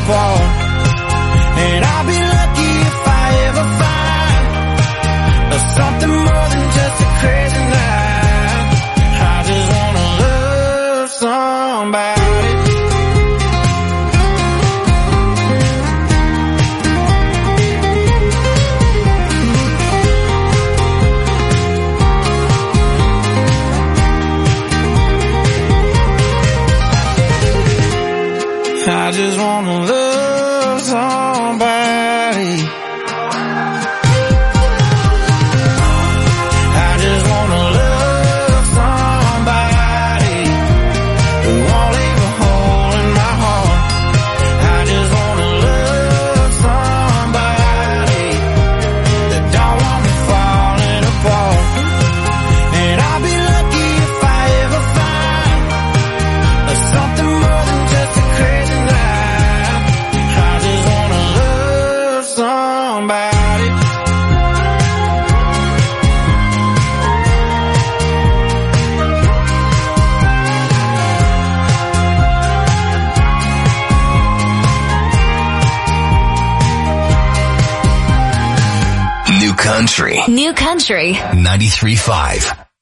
apart. And I'll be lucky if I ever find something more than just a crazy night. I just wanna love somebody. I just wanna love somebody. I just wanna love somebody who won't leave a hole in my heart. I just wanna love somebody that don't want me falling apart. And I'll be lucky if I ever find something more than just a crazy night. I just wanna love somebody. New Country 93.5.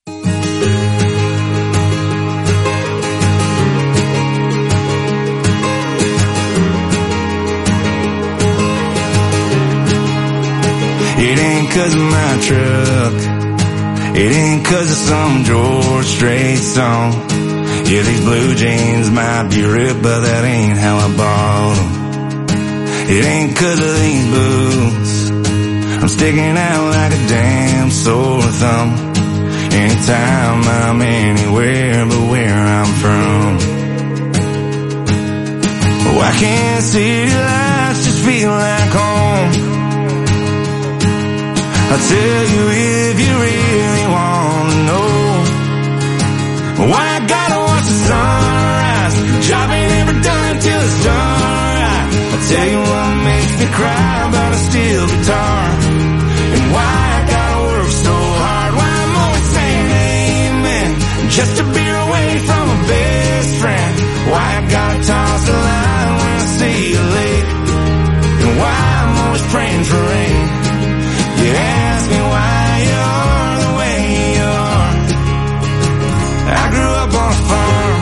It ain't 'cause of my truck, it ain't 'cause of some George Strait song. Yeah, these blue jeans might be ripped, but that ain't how I bought them. It ain't 'cause of these boots, I'm sticking out like a damn sore thumb. Anytime I'm anywhere but where I'm from. Why can't city lights just feel like home? I'll tell you if you really want to know. Why I gotta watch the sunrise, job ain't ever done till it's done right. I'll tell you what makes me cry about a steel guitar. And why I gotta work so hard, why I'm always saying amen just to be away from a best friend. Why I gotta toss the line when I see you late. And why I'm always praying for rain. You ask me why you are the way you are. I grew up on a farm.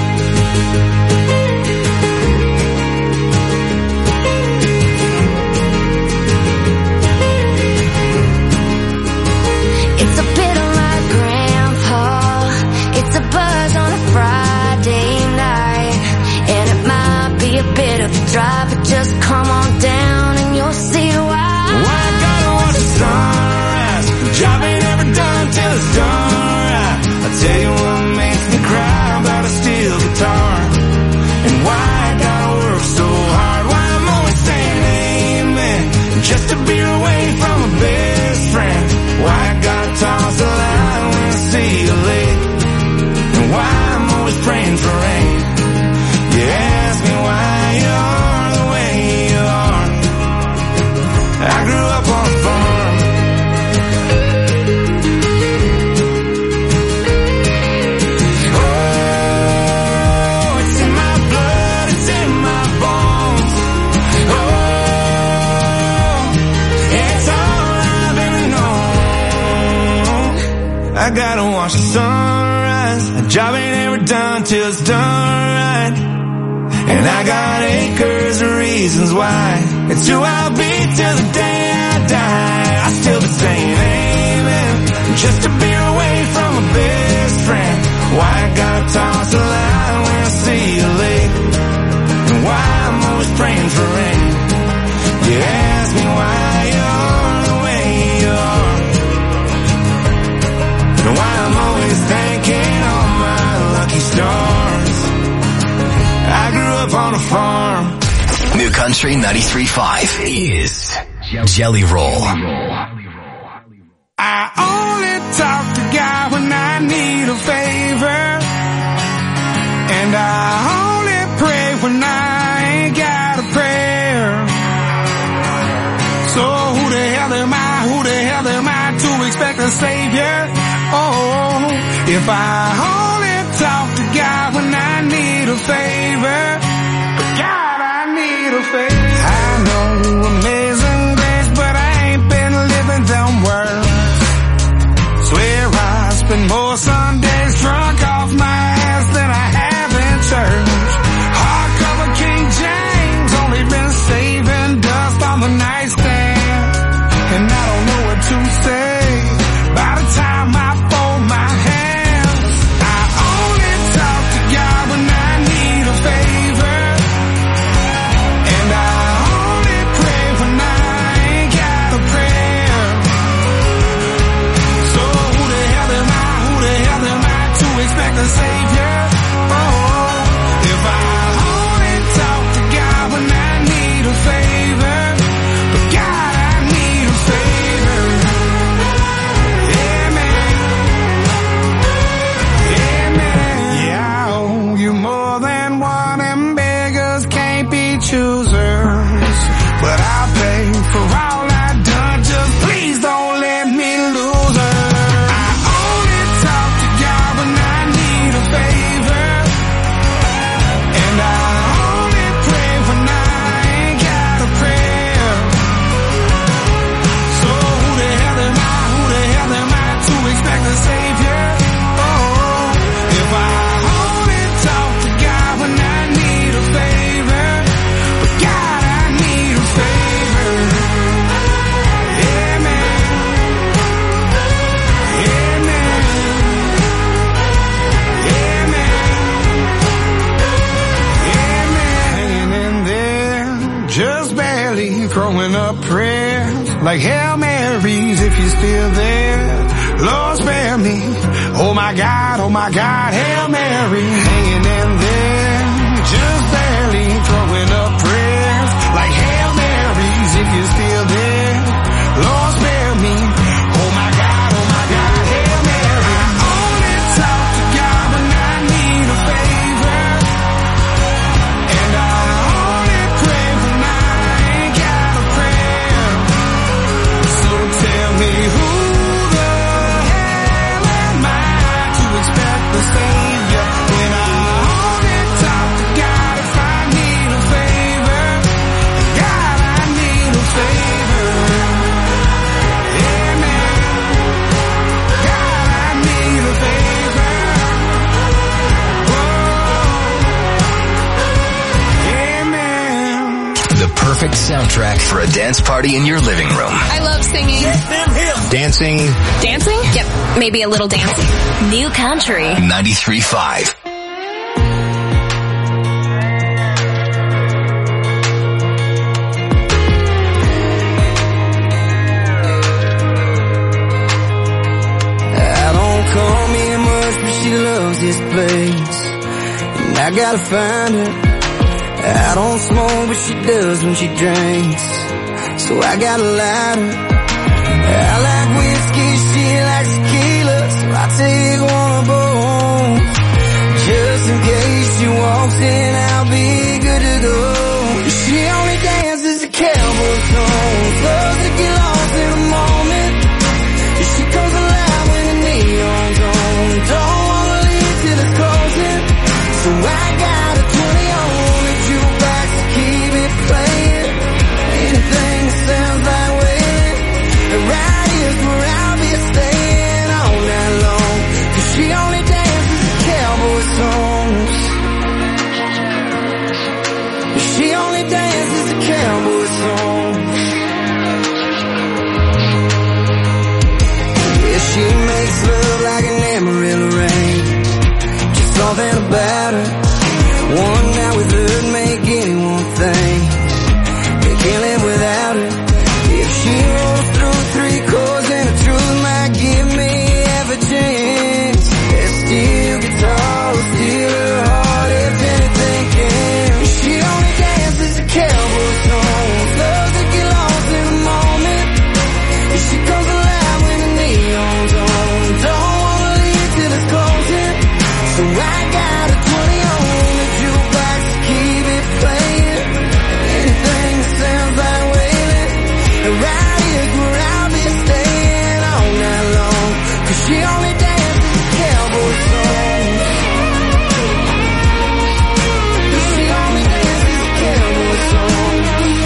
It's a bit of my grandpa. It's a buzz on a Friday night. And it might be a bit of a drive, but just come on down and you'll see why. Why I gotta watch the sunrise, job ain't ever done till it's done right. I'll tell you what makes me cry about a steel guitar. And why I gotta work so hard, why I'm always saying amen just to be away from a best friend. Why I gotta toss the line when I see you late. And why I'm always praying for rain. You ask me why you are the way you are. I grew up on a farm. Oh, it's in my blood, it's in my bones. Oh, it's all I've ever known. I gotta watch the sunrise, a job ain't ever done till it's done right. And I got acres of reasons why. It's who I'll be till the day I die. I still be saying amen just to be away from a best friend. Why I gotta toss the line when I see you late. And why I'm always praying for rain. You ask me why you're the way you are. And why I'm always thanking all my lucky stars. I grew up on a farm. New Country 93.5 is Jelly Roll. I only talk to God when I need a favor. And I only pray when I ain't got a prayer. So who the hell am I to expect a savior? Oh, if I only talk to God when I need a favor. God, I need a favor. I'll pay for all I've done. Just please don't let me lose her. I only talk to God when I need a favor, and I only pray when I ain't got a prayer. So who the hell am I to expect a savior? Oh, if I only talk to God when I need a favor, but God, I need a favor. Yeah, man. Yeah, man. Yeah, man. Yeah, man. Hanging in there, just barely throwing up prayers like Hail Marys if you're still there. Lord, spare me. Oh my God, Hail Mary. Hanging in there, just barely throwing up prayers like Hail Marys if you're still there. Lord, spare me. Oh my God, Hail Mary. I only talk to God when I need a favor, and I only pray when I ain't got a prayer. So tell me who the hell am I to expect the Savior when I only talk to God if I need a favor? God, I need a favor. Yeah, man. God, I need a favor. Whoa. Yeah, man. The perfect soundtrack for a dance party in your living room. I love singing. Dancing Dancing? Yep, maybe a little dancing. New Country. 93.5. I don't come in much, but she loves this place, and I gotta find her. I don't smoke, but she does when she drinks, so I gotta light her. I like whiskey, she likes tequila, so I take one of both. Just in case she walks in, I'll be good to go. She only dances to cowboy songs, loves to get lost in the moment. She comes alive when the neon's on, don't wanna leave till it's closing. So I got a 20 on the jukebox to keep it playing. Anything that sounds like wailing, right here's where I'll be staying all night long. 'Cause she only dances to cowboy songs. She only dances to cowboy songs. Yeah, she makes love like an Amarillo rain. Just something about her. One night with her make anyone think they can't live without her. If she rolls through 3 chords and the truth might give me half a chance. That steel guitar will steal her heart if anything can. She only dances to cowboy songs, loves to get lost in the moment. She comes alive when the neon's on, don't wanna leave till it's closing. So I got a 20 on the jukebox to keep it playing. Anything that sounds like wailing, right here's where I'll be staying all night long. 'Cause she only dances to cowboy songs. She only dances to cowboy songs.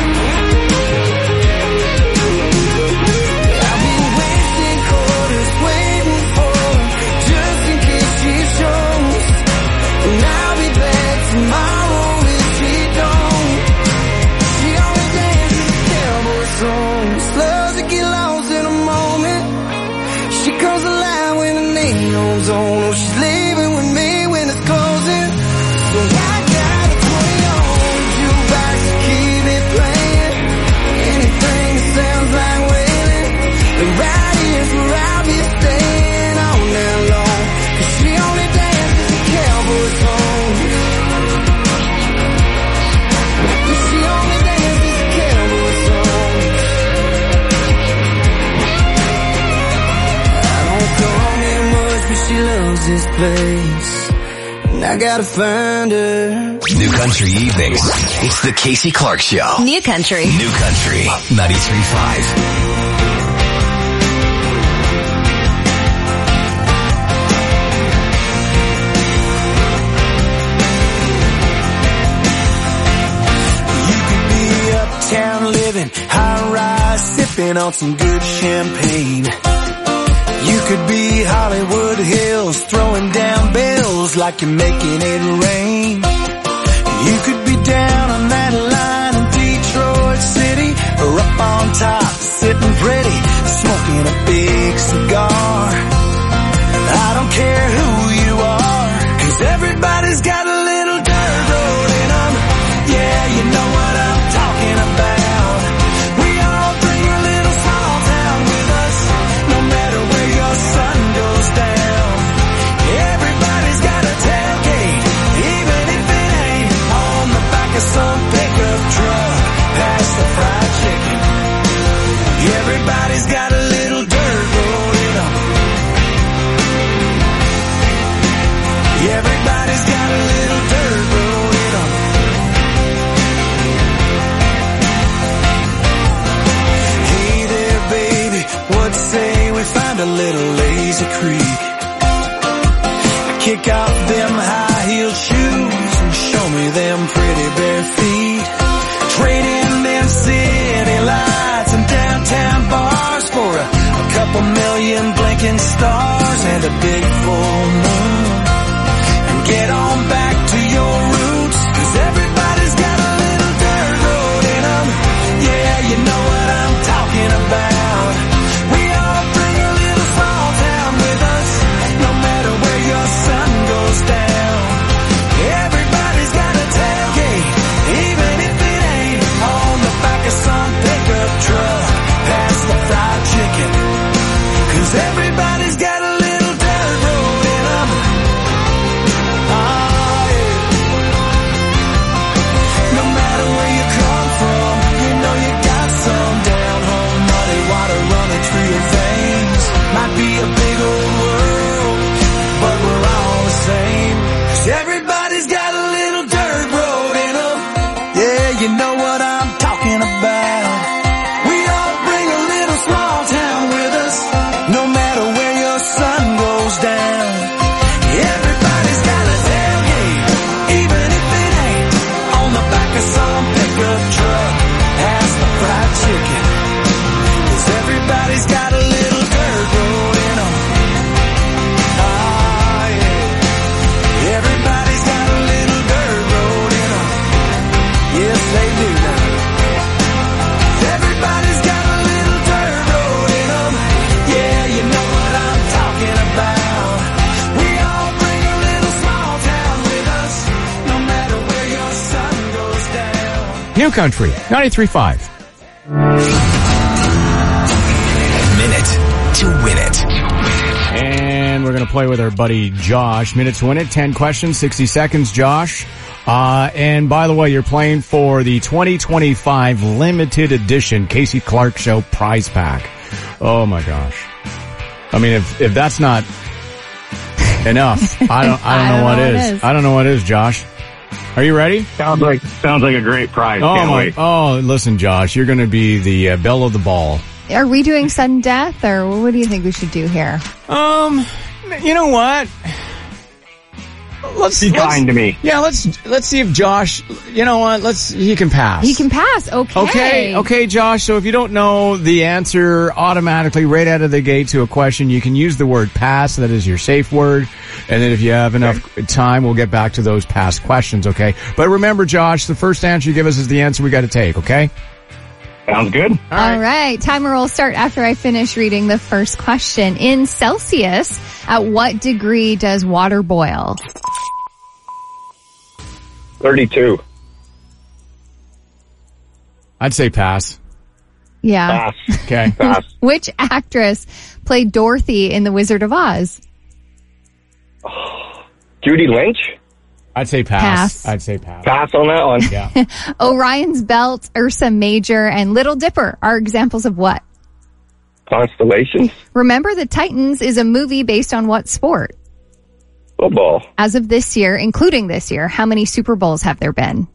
I've been wasting quarters waiting for her, just in case she shows. And I'll be back tomorrow if she don't. She only dances to cowboy songs, loves to get lost in a moment. She comes alive when the neon's on. Oh, she's leaving with me when it's closing. So I got a 20 on the jukebox to keep it playing. Anything that sounds like wailing, and right here's where I'll be staying all night long. 'Cause she only dances to cowboy songs. She only dances to cowboy songs. I don't come in much, but she loves this place, and I I gotta find her. New Country Evenings. It's the Casey Clark Show. New Country. New Country 93.5. Town living, high rise, sipping on some good champagne. You could be Hollywood Hills, throwing down bills like you're making it rain. You could be down on that line in Detroit City, or up on top, sitting pretty, smoking a big cigar. I don't care who you are, 'cause everybody's got a little dirt road in them. Yeah, you know what I'm talking about. We all bring a little small town with us, no matter where your sun goes down. Everybody's got a tailgate, even if it ain't on the back of some pickup truck, past the fried chicken. Everybody's got a little dirt road in them. Everybody's got a little dirt road in them. Hey there, baby, what say we find a little lazy creek? Kick off them high-heeled shoes and show me them pretty bare feet. Trade in them city lights and downtown bars for a couple million blinking stars and a big full moon. And get on back to your roots, 'cause everybody's got a little dirt road in them. Yeah, you know what I'm talking about. We all bring a little small town with us, no matter where your sun goes down. Everybody's got a tailgate, even if it ain't on the back of some pickup truck, past the fried chicken. 'Cause everybody's got a little dirt road in them. Oh, yeah. No matter where you come from, you know you got some down home muddy water running through your veins. Might be a big old world, but we're all the same. 'Cause everybody's got a little dirt road in them. Yeah, you know what I'm talking about. We all bring a little small town with us, no matter where your sun goes down. Everybody's got a tailgate, even if it ain't on the back of some pickup truck, past the fried chicken. 'Cause everybody's got a little dirt road in them. Ah, yeah. Everybody's got a little dirt road in them. Yes, they do now. Everybody's got a little dirt road in them. Yeah, you know what I'm talking about. We all bring a little small town with us, no matter where your sun goes down. New Country 93.5. Minute to win it. And we're going to play with our buddy Josh. Minute to win it. 10 questions, 60 seconds, Josh. And by the way, you're playing for the 2025 limited edition Casey Clark Show prize pack. Oh my gosh. I mean, if that's not enough, I don't know what is. I don't know what is, Josh. Are you ready? Sounds like a great prize. Oh Can't wait. Oh, listen, Josh, you're going to be the belle of the ball. Are we doing sudden death, or what do you think we should do here? You know what? Be kind to me. Yeah, let's see if Josh, you know what, he can pass. He can pass, Okay, Josh, so if you don't know the answer automatically right out of the gate to a question, you can use the word pass, that is your safe word, and then if you have enough time, we'll get back to those past questions, okay? But remember, Josh, the first answer you give us is the answer we gotta take, okay? Sounds good. All right. Timer will start after I finish reading the first question. In Celsius, at what degree does water boil? 32. I'd say pass. Yeah. Pass. Okay. Pass. Which actress played Dorothy in The Wizard of Oz? Judy Lynch? I'd say pass. I'd say pass. Pass on that one. Yeah. Orion's Belt, Ursa Major, and Little Dipper are examples of what? Constellations? Remember the Titans is a movie based on what sport? Football. As of this year, including this year, how many Super Bowls have there been?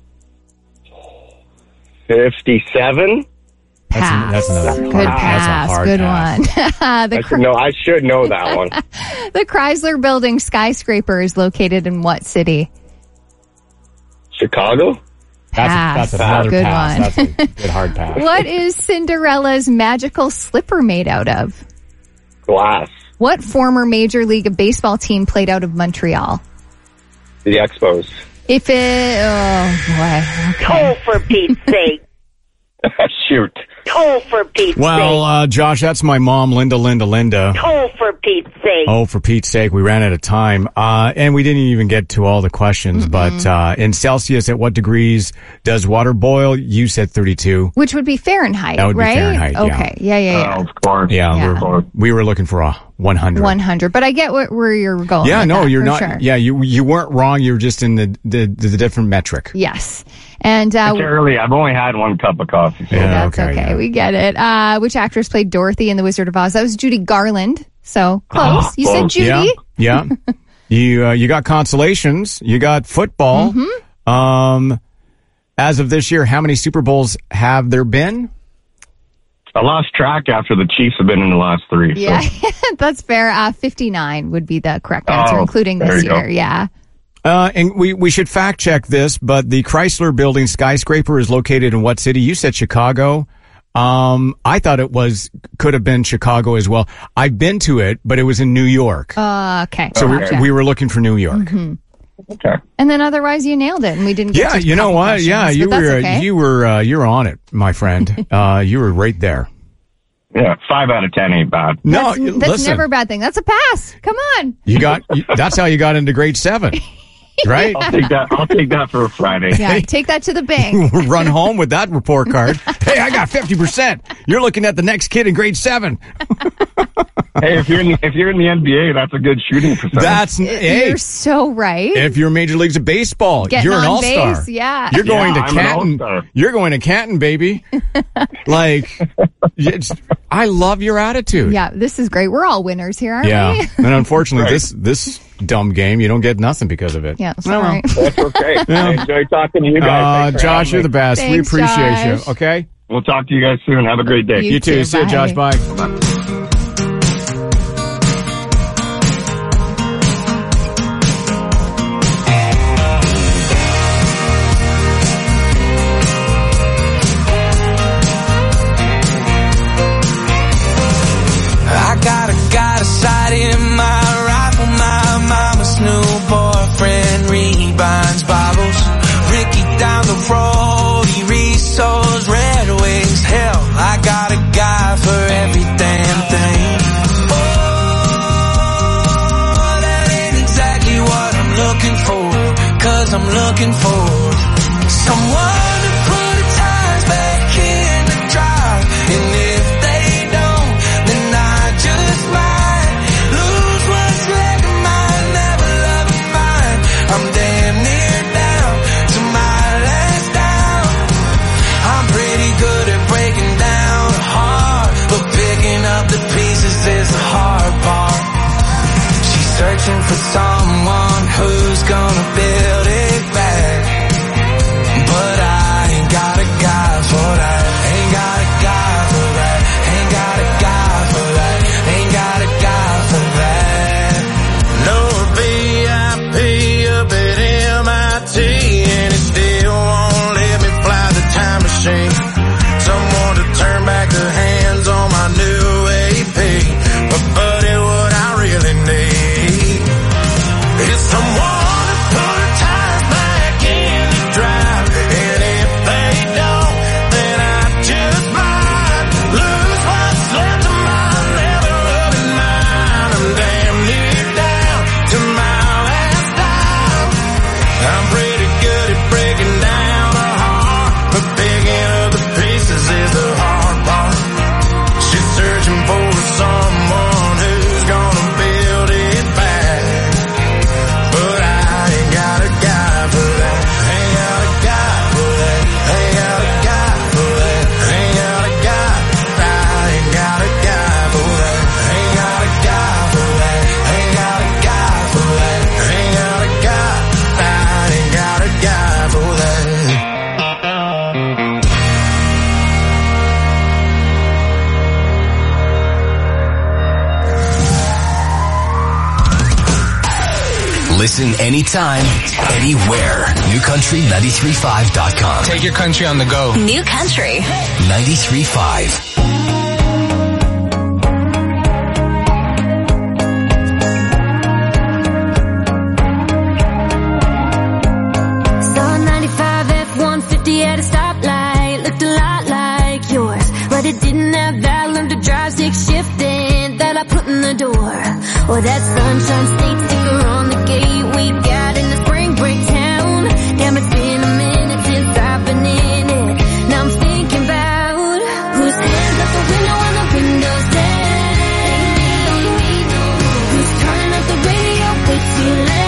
57? Pass. That's another Good hard- that's a pass. hard Good pass. one. I should know that one. The Chrysler Building skyscraper is located in what city? Chicago? Pass. That's another Good pass. one. That's a good hard pass. What is Cinderella's magical slipper made out of? Glass. What former Major League Baseball team played out of Montreal? The Expos. If it... Oh, boy. Okay. Oh, for Pete's sake. Shoot. Oh, for Pete's sake. Well, Josh, that's my mom, Linda. Oh, for Pete's sake. Oh, for Pete's sake, we ran out of time. And we didn't even get to all the questions, but in Celsius, at what degrees does water boil? You said 32. Which would be Fahrenheit, That would be right? Fahrenheit, yeah. Okay. Yeah. Of course. Yeah, we were looking for a 100. 100. But I get where you're going. Yeah, with no, that, you're for not. Sure. Yeah, you weren't wrong. You're just in the different metric. Yes. And It's early. I've only had one cup of coffee. So. Yeah, that's okay. We get it. Which actress played Dorothy in The Wizard of Oz? That was Judy Garland. So close. You said Judy. Yeah. You got consolations. You got football. As of this year, how many Super Bowls have there been? I lost track after the Chiefs have been in the last 3. So. Yeah, that's fair. 59 would be the correct answer, including there this you go. year. Yeah. And we should fact check this, but the Chrysler Building skyscraper is located in what city? You said Chicago. I thought could have been Chicago as well. I've been to it, but it was in New York. Okay. So Gotcha. we were looking for New York. Okay. And then otherwise you nailed it, and we didn't get Yeah, to you know couple what? questions, Yeah, but that's okay. you're on it, my friend. You were right there. Yeah, 5 out of 10 ain't bad. No, That's listen. never a bad thing. That's a pass. Come on. That's how you got into grade 7. Right? I'll take that for a Friday. Yeah, take that to the bank. Run home with that report card. Hey, I got 50%. You're looking at the next kid in grade 7. Hey, if you're in the NBA, that's a good shooting percentage. You're so right. If you're Major Leagues of Baseball, Getting you're an on all-star. base, yeah. You're going to I'm an Canton. all-star. You're going to Canton, baby. I love your attitude. Yeah, this is great. We're all winners here, aren't Yeah. we? And unfortunately, this dumb game, you don't get nothing because of it. Yeah, sorry. That's okay. I enjoy talking to you guys. Thanks for Josh, having you're me. the best. We Thanks, appreciate Josh. you. Okay? We'll talk to you guys soon. Have a great day. You too. too. See you, Josh. Bye. I got a sight in my rifle. My mama's new boyfriend rebinds bottles. Ricky down the road, he resows Red Wings. Hell, I got a guy for every damn thing. Oh, that ain't exactly what I'm looking for. 'Cause I'm looking for someone to put the tires back in the drive. And if they don't, then I just might lose what's left of mine. Never loving mine. I'm damn near down to my last down. I'm pretty good at breaking down a heart, but picking up the pieces is the hard part. She's searching for someone who's gonna build it back. But I ain't got a guy for that. Ain't got a guy for that. Ain't got a guy for that. Ain't got a guy for that. No VIP up at MIT, and it still won't let me fly the time machine. Someone to turn back the hands on my new AP. But buddy, what I really need is someone to put a Listen anytime, anywhere. NewCountry935.com. Take your country on the go. New Country 93.5. At a stoplight, looked a lot like yours, but it didn't have that love to drive, stick shifting that I put in the door, or that sunshine state sticker on the gate we got in the spring break town. Damn, it's been a minute since I've been in it. Now I'm thinking about whose hands up the window and the windows down, who's turning up the radio way too loud.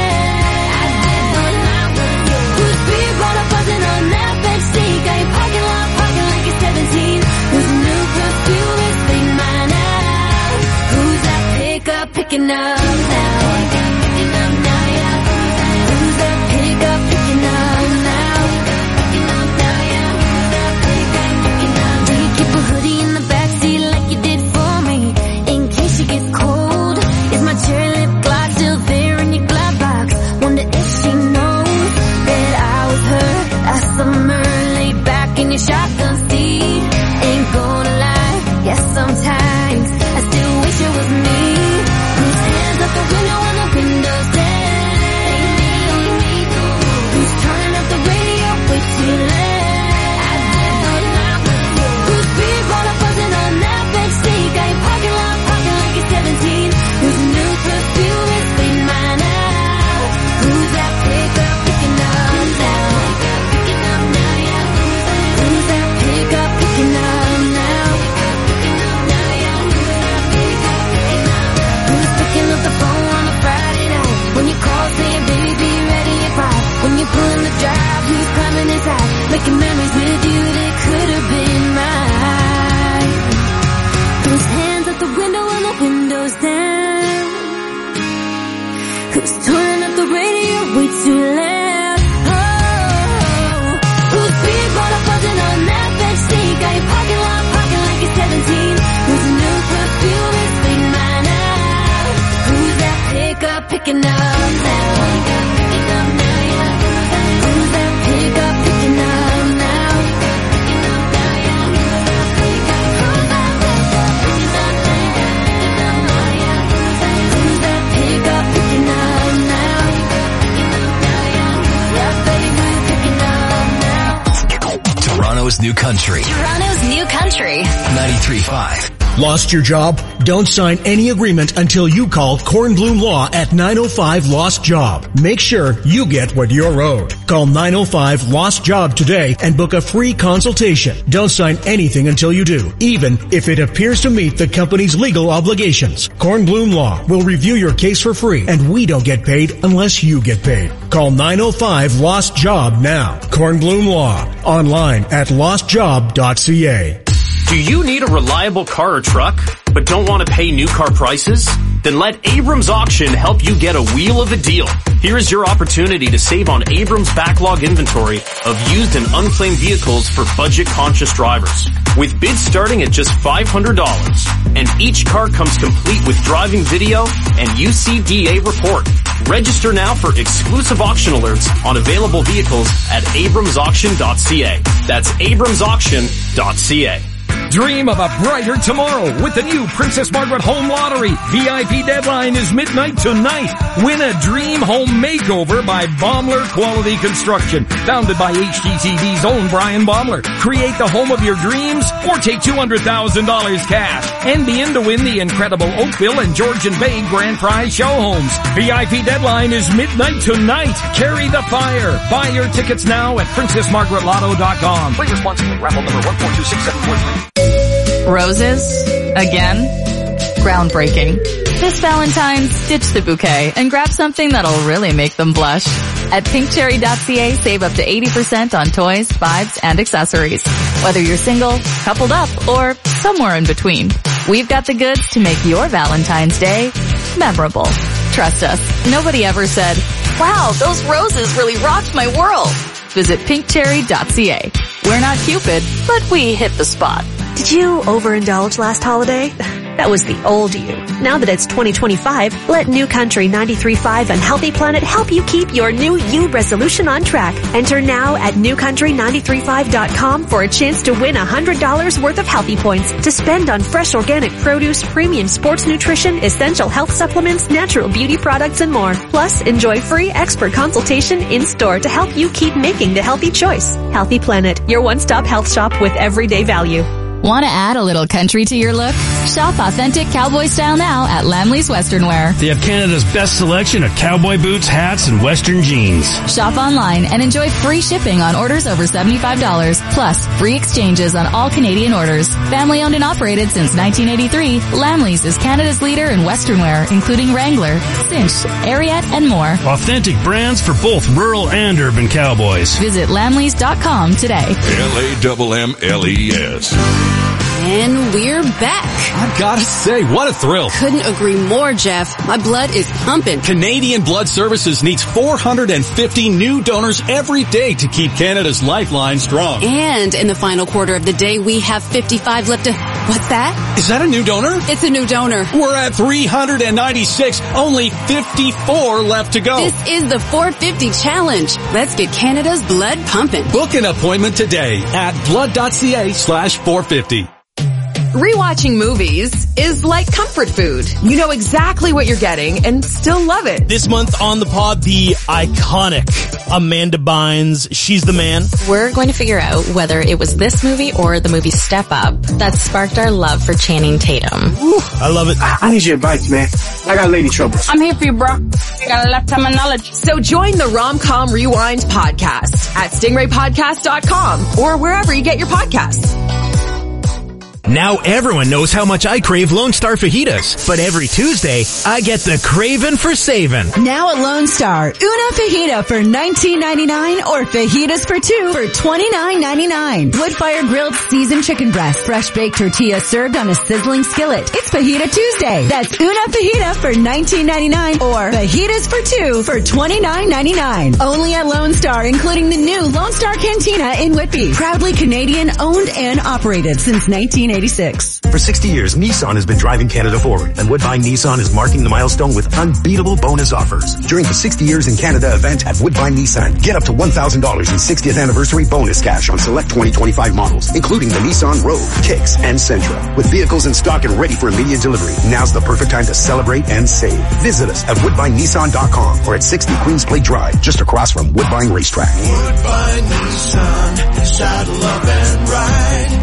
Picking up now, picking up now, yeah. Who's that pickup picking up now? Picking up now, yeah. Who's that pickup picking up? Do you keep a hoodie in the backseat like you did for me, in case you get cold? Is my cherry lip gloss still there in your glove box? Wonder if she knows that I was her last summer, laid back in your shotgun seat. Ain't gonna lie, yes, sometimes I still wish it was me. Up the window and the windows down, who's turning up the radio way too loud, whose beer bottle buzzing on that backseat, got your parking lot parking like you're 17, whose new perfume is fading mine out, who's that pickup picking up now, picking up now, yeah, who's that pickup picking up now, picking up now, yeah, who's that pickup picking up, who's picking up the phone on a Friday night, when you call saying baby be ready at 5, when you're pulling the drive, who's climbing inside, making memories with you that could have been mine, whose hands at the window and the windows down, who's turning up the radio way too loud, whose beer bottle buzzing on that backseat, got your parking lot parking like you're 17, whose new perfume is fading mine out, who's that pickup picking up now, picking up now, yeah, who's that pickup picking up now, picking up now, yeah, who's that pickup picking up now, yeah, who's that pickup picking up now, picking up now, yeah, yeah, baby, picking up now. Toronto's New Country. Toronto's New Country 93.5. Lost your job? Don't sign any agreement until you call Kornblum Law at 905 Lost Job. Make sure you get what you're owed. Call 905 Lost Job today and book a free consultation. Don't sign anything until you do, even if it appears to meet the company's legal obligations. Kornblum Law will review your case for free, and we don't get paid unless you get paid. Call 905 Lost Job now. Kornblum Law. Online at lostjob.ca. Do you need a reliable car or truck, but don't want to pay new car prices? Then let Abrams Auction help you get a wheel of a deal. Here is your opportunity to save on Abrams' backlog inventory of used and unclaimed vehicles for budget-conscious drivers. With bids starting at just $500, and each car comes complete with driving video and UCDA report. Register now for exclusive auction alerts on available vehicles at abramsauction.ca. That's abramsauction.ca. Dream of a brighter tomorrow with the new Princess Margaret Home Lottery. VIP deadline is midnight tonight. Win a dream home makeover by Baumler Quality Construction. Founded by HGTV's own Brian Baumler. Create the home of your dreams or take $200,000 cash. And be in to win the incredible Oakville and Georgian Bay Grand Prize show homes. VIP deadline is midnight tonight. Carry the fire. Buy your tickets now at PrincessMargaretLotto.com. Play responsibly. Raffle number 1426743. Roses? Again? Groundbreaking. This Valentine's, ditch the bouquet and grab something that'll really make them blush. At pinkcherry.ca, save up to 80% on toys, vibes, and accessories. Whether you're single, coupled up, or somewhere in between, we've got the goods to make your Valentine's Day memorable. Trust us, nobody ever said, wow, those roses really rocked my world. Visit pinkcherry.ca. We're not Cupid, but we hit the spot. Did you overindulge last holiday? That was the old you. Now that it's 2025, let New Country 93.5 and Healthy Planet help you keep your new you resolution on track. Enter now at newcountry935.com for a chance to win $100 worth of healthy points to spend on fresh organic produce, premium sports nutrition, essential health supplements, natural beauty products, and more. Plus, enjoy free expert consultation in-store to help you keep making the healthy choice. Healthy Planet, your one-stop health shop with everyday value. Want to add a little country to your look? Shop authentic cowboy style now at Lamley's Western Wear. They have Canada's best selection of cowboy boots, hats, and Western jeans. Shop online and enjoy free shipping on orders over $75, plus free exchanges on all Canadian orders. Family owned and operated since 1983, Lamley's is Canada's leader in Western wear, including Wrangler, Cinch, Ariat, and more. Authentic brands for both rural and urban cowboys. Visit lamleys.com today. LAMMLES. And we're back. I've got to say, what a thrill. Couldn't agree more, Jeff. My blood is pumping. Canadian Blood Services needs 450 new donors every day to keep Canada's lifeline strong. And in the final quarter of the day, we have 55 left to... What's that? Is that a new donor? It's a new donor. We're at 396. Only 54 left to go. This is the 450 challenge. Let's get Canada's blood pumping. Book an appointment today at blood.ca/450. Rewatching movies is like comfort food. You know exactly what you're getting and still love it. This month on the pod, the iconic Amanda Bynes, She's the Man. We're going to figure out whether it was this movie or the movie Step Up that sparked our love for Channing Tatum. Woo, I love it. I need your advice, man. I got lady troubles. I'm here for you, bro. I got a lifetime of knowledge. So join the Rom-Com Rewind podcast at stingraypodcast.com or wherever you get your podcasts. Now everyone knows how much I crave Lone Star fajitas, but every Tuesday, I get the craving for saving. Now at Lone Star, una fajita for $19.99 or fajitas for two for $29.99. Wood-fire grilled seasoned chicken breast, fresh baked tortilla served on a sizzling skillet. It's Fajita Tuesday. That's una fajita for $19.99 or fajitas for two for $29.99. Only at Lone Star, including the new Lone Star Cantina in Whitby. Proudly Canadian owned and operated since 1986. For 60 years, Nissan has been driving Canada forward, and Woodbine Nissan is marking the milestone with unbeatable bonus offers. During the 60 Years in Canada event at Woodbine Nissan, get up to $1,000 in 60th anniversary bonus cash on select 2025 models, including the Nissan Rogue, Kicks, and Sentra. With vehicles in stock and ready for immediate delivery, now's the perfect time to celebrate and save. Visit us at WoodbineNissan.com or at 60 Queens Plate Drive, just across from Woodbine Racetrack. Woodbine Nissan, saddle up and ride.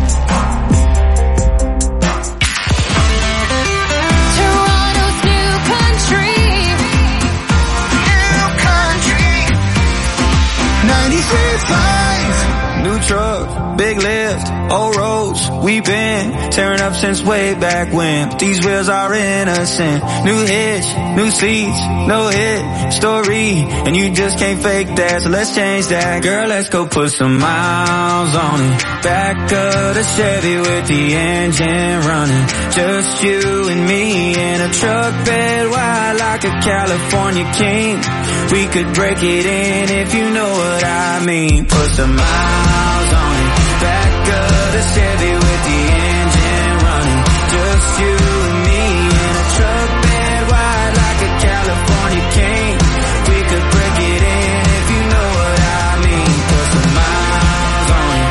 New truck, big lift, old roads, we've been tearing up since way back when. These wheels are innocent. New hitch, new seats, no hit story, and you just can't fake that, so let's change that. Girl, let's go put some miles on it. Back of the Chevy with the engine running. Just you and me in a truck bed wide like a California king. We could break it in if you know what I mean. Put some miles on it. Back of the Chevy with the engine running. Just you and me in a truck bed wide like a California king. We could break it in if you know what I mean. Put some miles on it.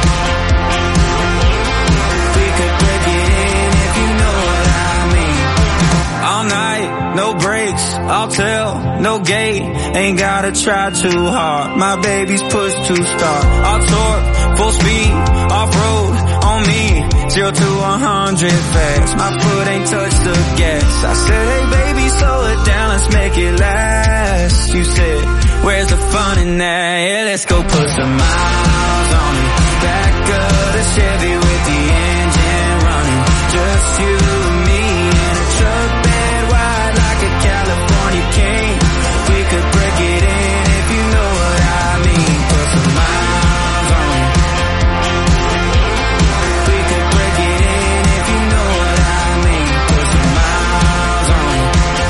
We could break it in if you know what I mean. All night, no breaks, I'll tell, no gate. Ain't gotta try too hard. My baby's push to start. I'll torque, full speed, off-road, on me. 0 to 100 fast. My foot ain't touched the gas. I said, hey baby, slow it down, let's make it last. You said, where's the fun in that? Yeah, let's go put some miles on it. Back of the Chevy with the engine running. Just you and me in a truck bed wide like a California king. We could break it in if you know what I mean. Put some miles on it. We could break it in if you know what I mean. Put some miles on it.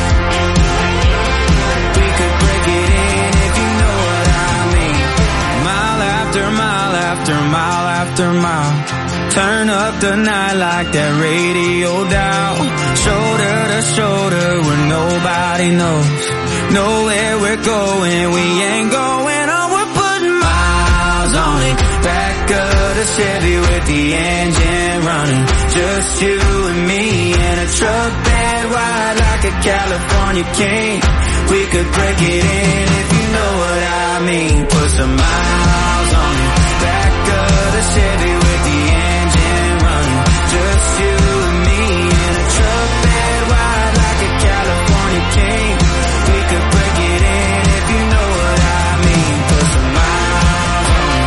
We could break it in if you know what I mean. Mile after mile after mile after mile. Turn up the night like that radio dial. shoulder to shoulder where nobody knows. Nowhere we're going, we ain't going on. We're putting miles on it. Back of the Chevy with the engine running. Just you and me in a truck bed wide like a California king. We could break it in if you know what I mean. Put some miles on it. Back of the Chevy with the engine running. Just you and me in a truck bed wide like a California king. We could break it in if you know what I mean. Put some miles on it.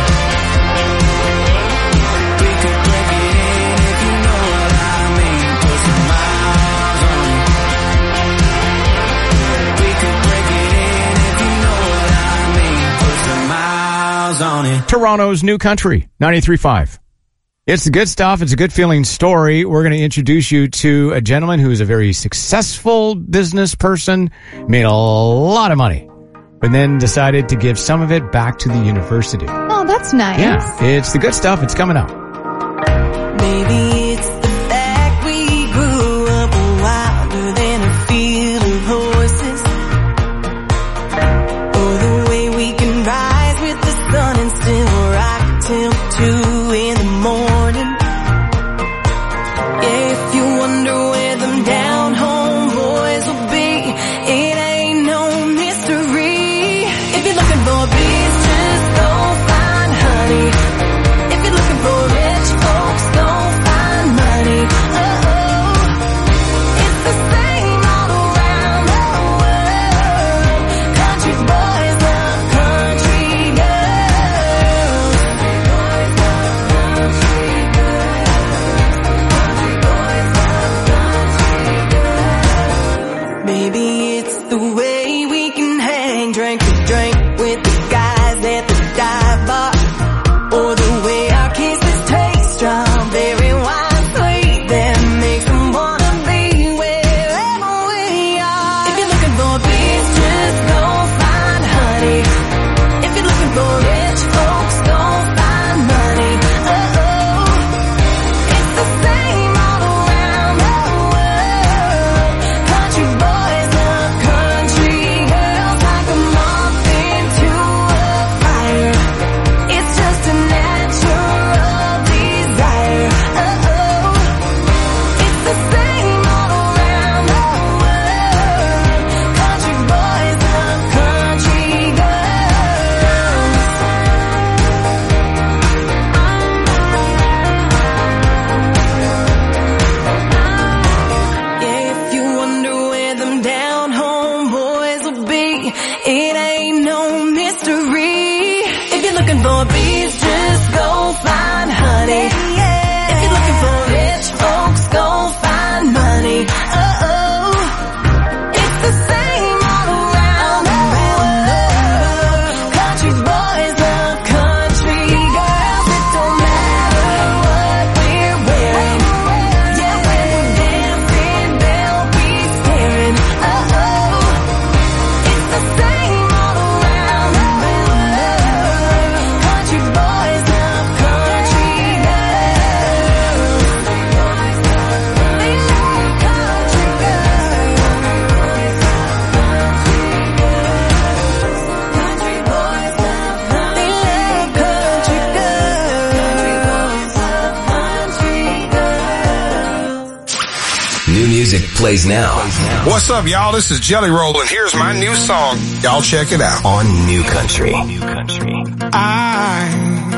We could break it in if you know what I mean. Put some miles on it. We could break it in if you know what I mean. Put some miles on it. Toronto's New Country, 93.5. It's the good stuff. It's a good feeling story. We're going to introduce you to a gentleman who is a very successful business person, made a lot of money, but then decided to give some of it back to the university. Oh, that's nice. Yeah, it's the good stuff. It's coming up. Maybe it's the fact we grew up wilder than a field of horses. Or the way we can rise with the sun and still rock till 2 in the morning. Yeah, if you wonder where them down home boys will be, it ain't no mystery. If you're looking for peace, just go find honey. If you're looking for rich folks, go find money. It's the same all around the world. Country boys love country girls. Maybe it's the way we can hang drink to drink with the guys at the dive bar. Or the way our kisses taste strawberry wine sweet that makes them wanna be wherever we are. If you're looking for peace, just go find honey. If you're looking for rich folks, go find money. It's the same all around the world. Country boys love country girls like a moth into a fire. It's just a natural desire. It's the same all around the world. Country boys love country girls. Yeah, if you wonder where them down home boys will be, it ain't no mystery. If you're looking for peace, just go find honey. If you're looking for rich folks, go find money. It's the same all around the world. Country boys love country girls. It don't matter what we're wearing. Yeah, when we're dancing, they'll be staring. It's the same all around the world. Country boys love country girls. They love country girls. Country boys love country girls. New music plays now What's up, y'all? This is Jelly Roll, and here's my new song. Y'all check it out. on New Country. I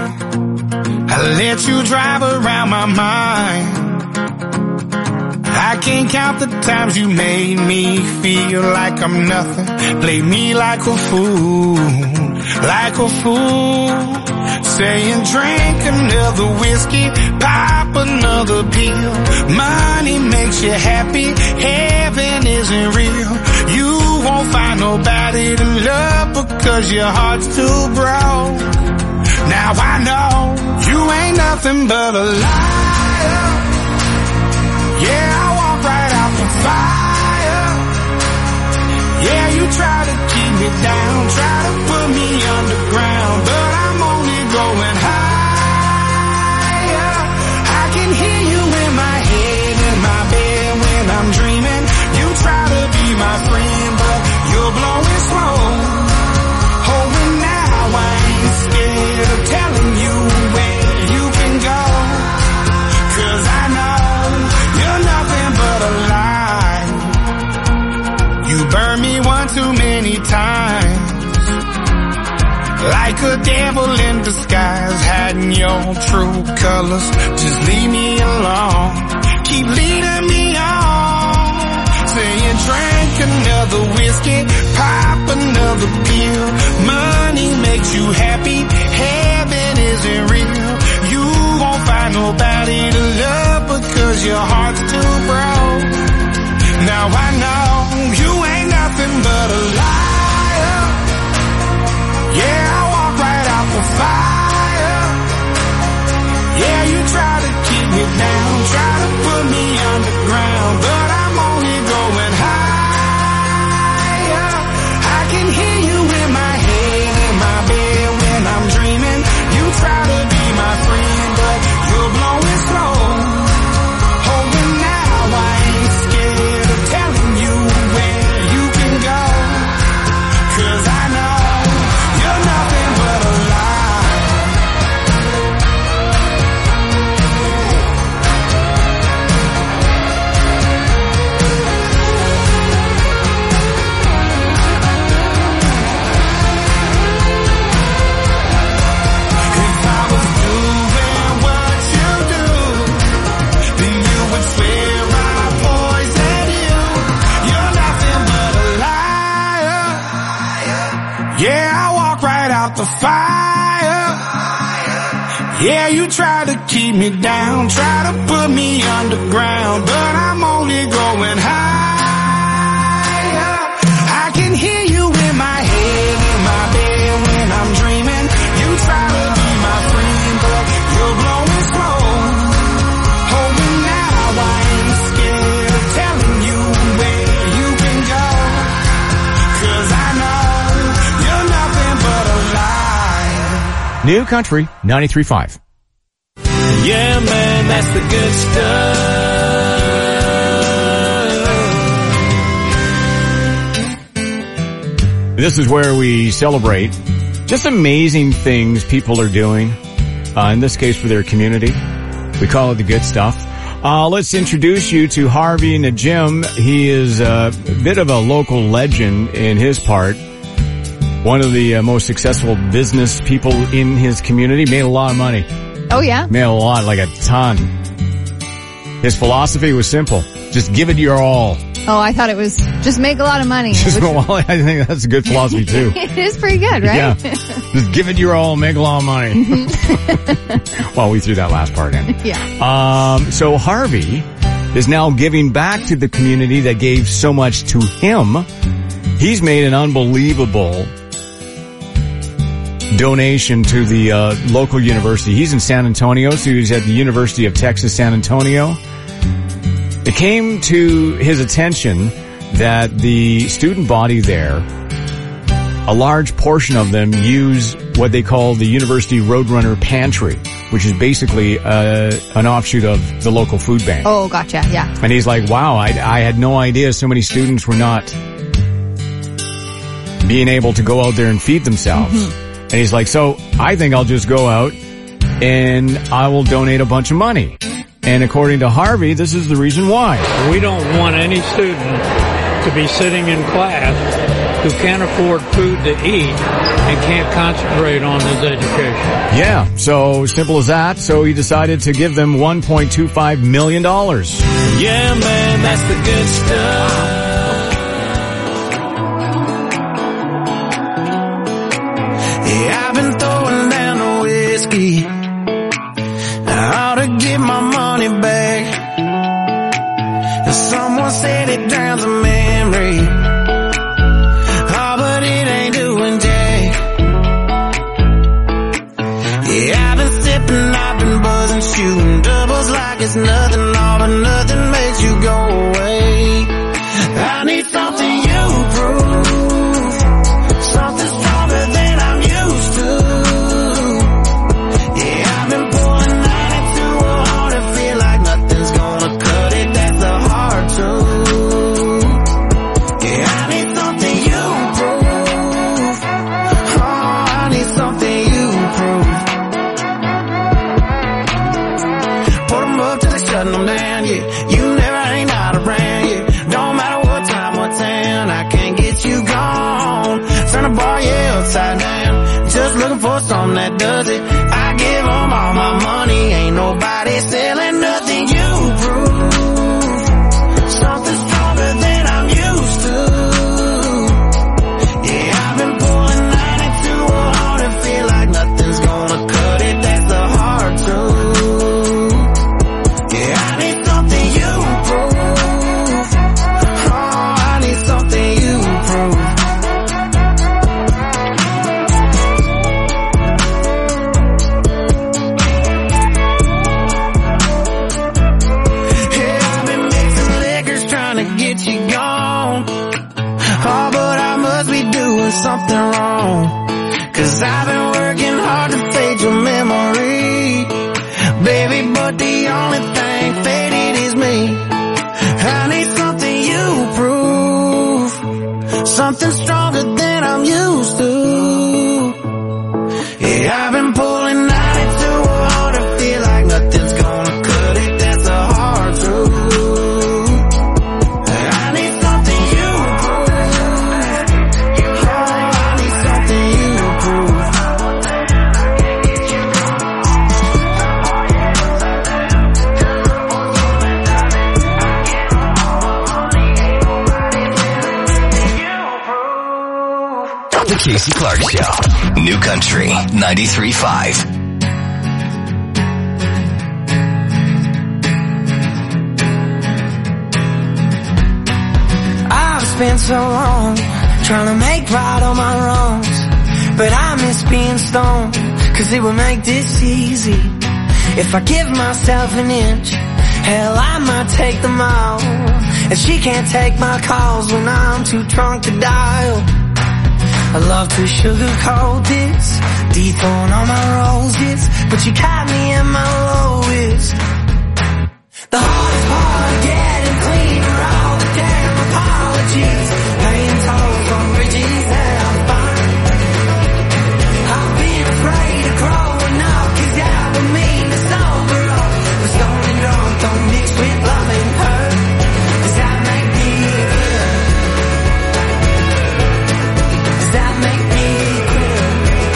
let you drive around my mind. I can't count the times you made me feel like I'm nothing. Play me like a fool. Saying drink another whiskey, pop another pill. Money makes you happy, heaven isn't real. You won't find nobody to love because your heart's too broke. Now I know you ain't nothing but a liar. Yeah, I walk right out the fire. Yeah, you try to keep me down, try to put me underground, but I'm only going higher. I can hear you in my head, in my bed when I'm dreaming. devil in disguise, hiding your true colors. Just leave me alone. Keep leading me on. Saying drink another whiskey, pop another pill. Money makes you happy, heaven isn't real. You won't find nobody to love because your heart's too broke. Now I know you ain't nothing but a liar. Yeah, I walk right out the fire. Yeah, you try to keep me down, try to put me underground, but I'm only going higher. I can hear you in my head, in my bed when I'm dreaming. You try to be my friend, but you're blowing slow. Oh, and now I ain't scared of telling you where you can go. 'Cause I know you're nothing but a lie. If I was doing what you do, then you would swear I poisoned you. You're nothing but a liar. Yeah, I walk right out the fire. Yeah, you try to keep me down, try to put me underground, but I'm only going higher. I can hear you in my head, in my bed when I'm dreaming. You try to be my friend, but you're blowing slow. Oh, and now I ain't scared of telling you where you can go. 'Cause I know you're nothing but a lie. New Country 93.5. Yeah, man, that's the good stuff. This is where we celebrate just amazing things people are doing, in this case for their community. We call it the good stuff. Let's introduce you to Harvey Najim. He is a bit of a local legend in his part. One of the most successful business people in his community. Made a lot of money. Oh, yeah? Made a lot, like a ton. His philosophy was simple. Just give it your all. Oh, I thought it was just make a lot of money. Well, I think that's a good philosophy too. It is pretty good, right? Yeah. Just give it your all, make a lot of money. Well, we threw that last part in. Yeah. So Harvey is now giving back to the community that gave so much to him. He's made an unbelievable donation to the local university. He's in San Antonio, so he's at the University of Texas, San Antonio. It came to his attention that the student body there, a large portion of them use what they call the University Roadrunner Pantry, which is basically an offshoot of the local food bank. Oh, gotcha, yeah. And he's like, wow, I had no idea so many students were not being able to go out there and feed themselves. Mm-hmm. And he's like, so I think I'll just go out and I will donate a bunch of money. And according to Harvey, this is the reason why. We don't want any student to be sitting in class who can't afford food to eat and can't concentrate on his education. Yeah, so simple as that. So he decided to give them $1.25 million. Yeah, man, that's the good stuff. Yeah, I've been throwing down the whiskey. I ought to get my money back. Someone said it drowns a memory. Oh, but it ain't doing jack. Yeah, I've been sipping, I've been buzzing, shooting doubles like it's nothing. All but nothing makes you go away. I need something you prove. Something stronger than I'm used to. Yeah, I've been pulling 92 hard and feel like nothing's gonna cut it. That's a hard truth. Yeah, I need something you prove. Oh, I need something you prove. Put them up till they shutting them down, yeah. You never ain't out around, yeah. Don't matter what time, what town, I can't get you gone. Turn the bar, yeah, upside down. Just looking for some mom that does it. I give them all my money, ain't nobody selling nothing. You prove something stronger than I'm used to. Yeah, I've been pulling 92 hard and feel like nothing's gonna cut it. That's the hard truth. Yeah, I need something you prove. Oh, I need something you prove. Yeah, I've been mixing liquors trying to get you gone. Oh, but I must be doing something wrong. 'Cause I've been working hard to fade your memory, baby, but the only thing faded is me. I need something you prove, something stronger than I'm used to. Yeah, I've been pulling 92 hard to feel like nothing's gonna cut it. That's a hard truth. I need something you prove. Oh, I need something you prove. The Casey Clark Show. New Country 93.5. I've spent so long trying to make right all my wrongs, but I miss being stoned, 'cause it would make this easy. If I give myself an inch, hell, I might take the mile. And she can't take my calls when I'm too drunk to dial. I love to sugarcoat this, dethrone all my roses, but you caught me at my lowest. The hardest part, getting clean are all the damn apologies, paying tolls on bridges that I'm fine. I've been afraid of growing up, 'cause that would mean to sober up. But stoned and drunk don't mix with love and hurt. Does that make me good? Does that make me good?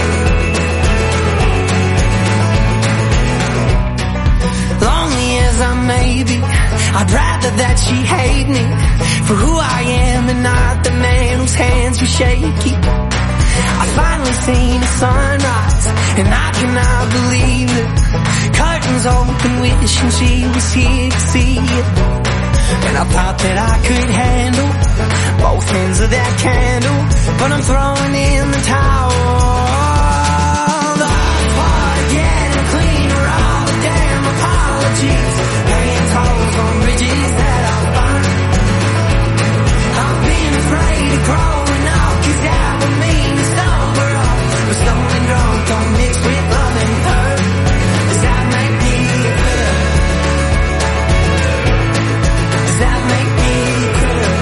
Lonely as I may be, I'd rather that she hate me for who I am and not the man whose hands were shaky. I finally seen the sunrise, and I cannot believe it. Curtains open, wishing she was here to see it. And I thought that I could handle both ends of that candle, but I'm throwing in the towel. The hard part, getting clean are all the damn apologies, paying tolls on bridges that I'll find. I've been afraid of growing up, 'cause that would mean to sober up. But stoned and drunk don't mix with love and hurt. Does that make me good? Does that make me good?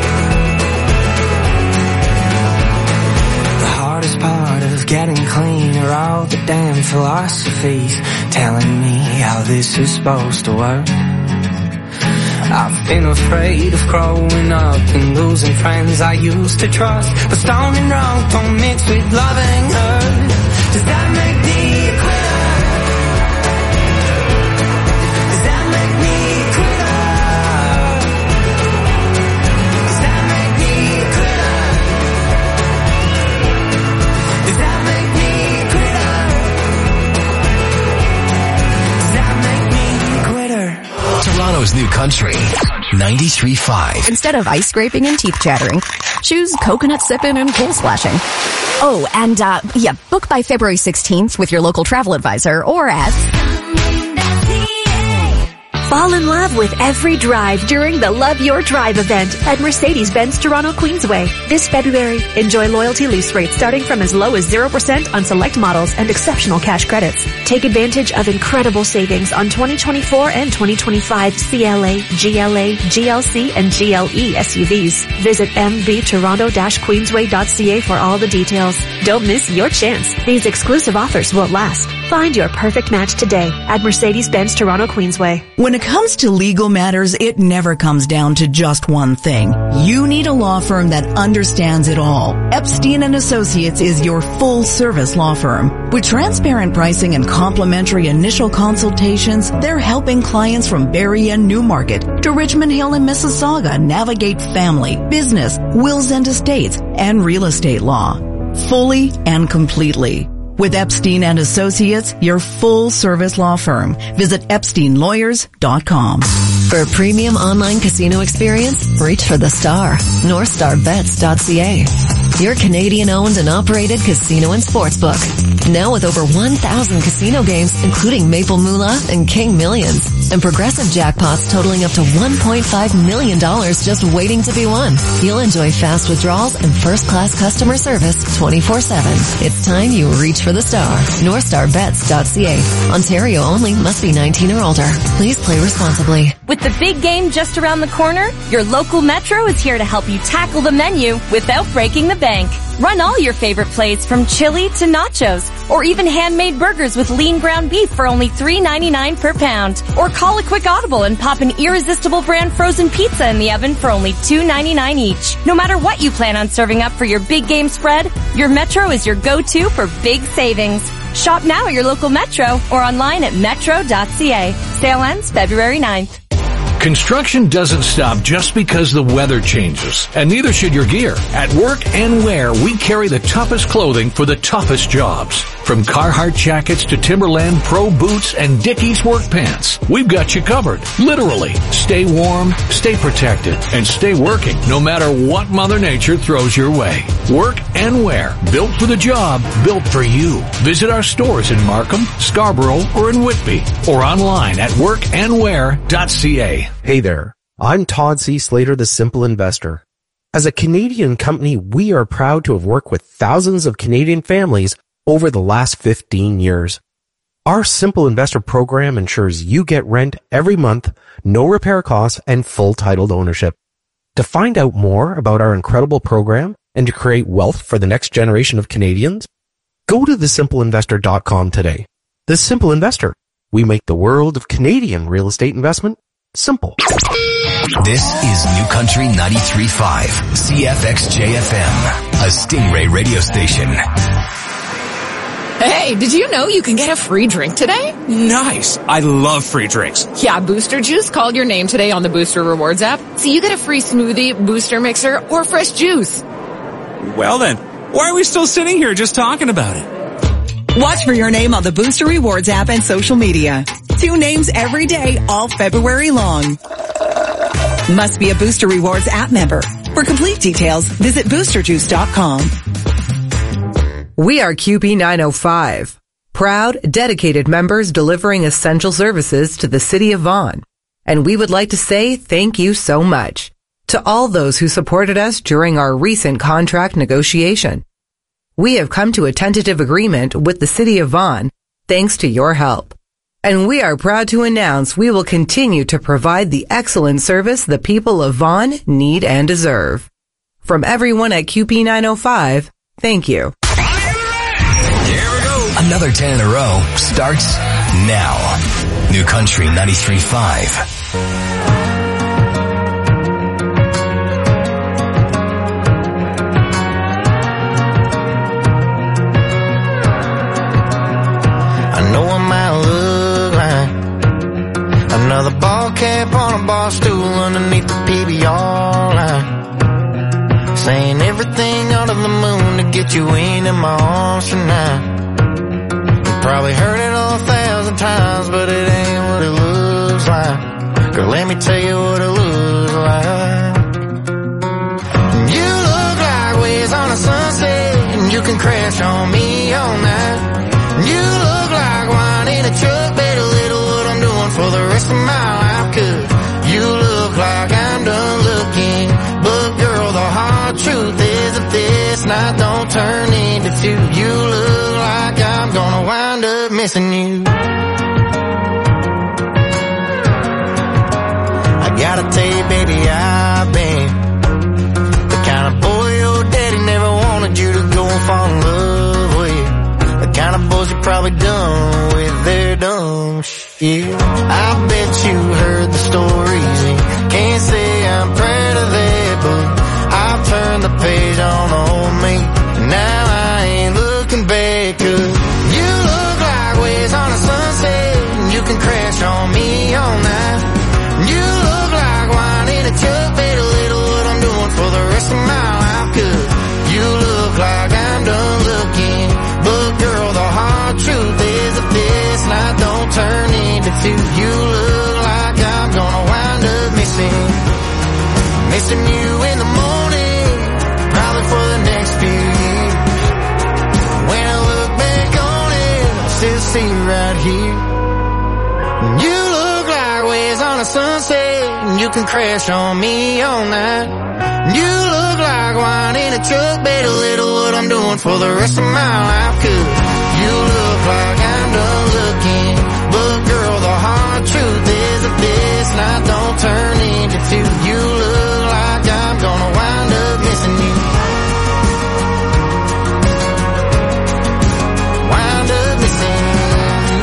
The hardest part of getting clean are all the damn philosophies telling me how this is supposed to work. I've been afraid of growing up and losing friends I used to trust. But stoned and drunk don't mix with loving her. Does that make me a quitter? Does that make me a quitter? Does that make me a quitter? Does that make me a quitter? Does that make me a quitter? Toronto's New Country 93.5. Instead of ice scraping and teeth chattering, choose coconut sipping and cool splashing. Oh, and book by February 16th with your local travel advisor or at Fall in love with every drive during the Love Your Drive event at Mercedes-Benz Toronto Queensway. This February, enjoy loyalty lease rates starting from as low as 0% on select models and exceptional cash credits. Take advantage of incredible savings on 2024 and 2025 CLA, GLA, GLC, and GLE SUVs. Visit mbtoronto-queensway.ca for all the details. Don't miss your chance. These exclusive offers won't last. Find your perfect match today at Mercedes-Benz Toronto Queensway. When it comes to legal matters, it never comes down to just one thing. You need a law firm that understands it all. Epstein & Associates is your full-service law firm. With transparent pricing and complimentary initial consultations, they're helping clients from Barrie and Newmarket to Richmond Hill and Mississauga navigate family, business, wills and estates, and real estate law. Fully and completely. With Epstein & Associates, your full-service law firm. Visit EpsteinLawyers.com. For a premium online casino experience, reach for the star. NorthstarBets.ca. Your Canadian-owned and operated casino and sportsbook. Now with over 1,000 casino games, including Maple Moolah and King Millions. And progressive jackpots totaling up to $1.5 million just waiting to be won. You'll enjoy fast withdrawals and first-class customer service 24/7. It's time you reach for the star. NorthstarBets.ca. Ontario only. Must be 19 or older. Please play responsibly. With the big game just around the corner, your local Metro is here to help you tackle the menu without breaking the bank. Run all your favorite plates from chili to nachos, or even handmade burgers with lean ground beef for only $3.99 per pound. Or call a quick audible and pop an irresistible brand frozen pizza in the oven for only $2.99 each. No matter what you plan on serving up for your big game spread, your Metro is your go-to for big savings. Shop now at your local Metro or online at metro.ca. Sale ends February 9th. Construction doesn't stop just because the weather changes, and neither should your gear. At Work and Wear, we carry the toughest clothing for the toughest jobs. From Carhartt jackets to Timberland Pro boots and Dickies work pants, we've got you covered. Literally. Stay warm, stay protected, and stay working no matter what Mother Nature throws your way. Work and Wear. Built for the job, built for you. Visit our stores in Markham, Scarborough, or in Whitby, or online at workandwear.ca. Hey there, I'm Todd C. Slater, the Simple Investor. As a Canadian company, we are proud to have worked with thousands of Canadian families over the last 15 years. Our Simple Investor program ensures you get rent every month, no repair costs, and full titled ownership. To find out more about our incredible program and to create wealth for the next generation of Canadians, go to thesimpleinvestor.com today. The Simple Investor. We make the world of Canadian real estate investment simple. This is New Country 93.5, CFXJFM, a Stingray radio station. Hey, did you know you can get a free drink today? Nice. I love free drinks. Yeah, Booster Juice called your name today on the Booster Rewards app, so you get a free smoothie, booster mixer, or fresh juice. Well then, why are we still sitting here just talking about it? Watch for your name on the Booster Rewards app and social media. 2 names every day, all February long. Must be a Booster Rewards app member. For complete details, visit boosterjuice.com. We are QP 905. Proud, dedicated members delivering essential services to the city of Vaughan. And we would like to say thank you so much to all those who supported us during our recent contract negotiation. We have come to a tentative agreement with the city of Vaughan thanks to your help. And we are proud to announce we will continue to provide the excellent service the people of Vaughan need and deserve. From everyone at QP 905, thank you. Another 10 in a row starts now. New Country 93.5. Another ball cap on a bar stool underneath the PBR line, saying everything under the moon to get you into my arms tonight. You probably heard it 1,000 times, but it ain't what it looks like. Girl, let me tell you what it looks like. You look like waves on a sunset, and you can crash on me all night. You look like wine in a truck, better little what I'm doing for the rest of my life, 'cause you look like I'm done looking. But girl, the hard truth is if this night don't turn into 2, you look like I'm gonna wind up missing you. I gotta tell you, baby, I've been the kind of boy your daddy never wanted you to go and fall in love with. The kind of boys you probably done with their dumb shit. I bet you heard too. You look like I'm gonna wind up missing you in the morning, probably for the next few years. When I look back on it, I still see you right here. You look like waves on a sunset, and you can crash on me all night. You look like wine in a truck, bet a little what I'm doing for the rest of my life. 'Cause you look like I'm done looking, but girl, the hard truth is if this night don't turn into two, you look like I'm gonna wind up missing you. Wind up missing you.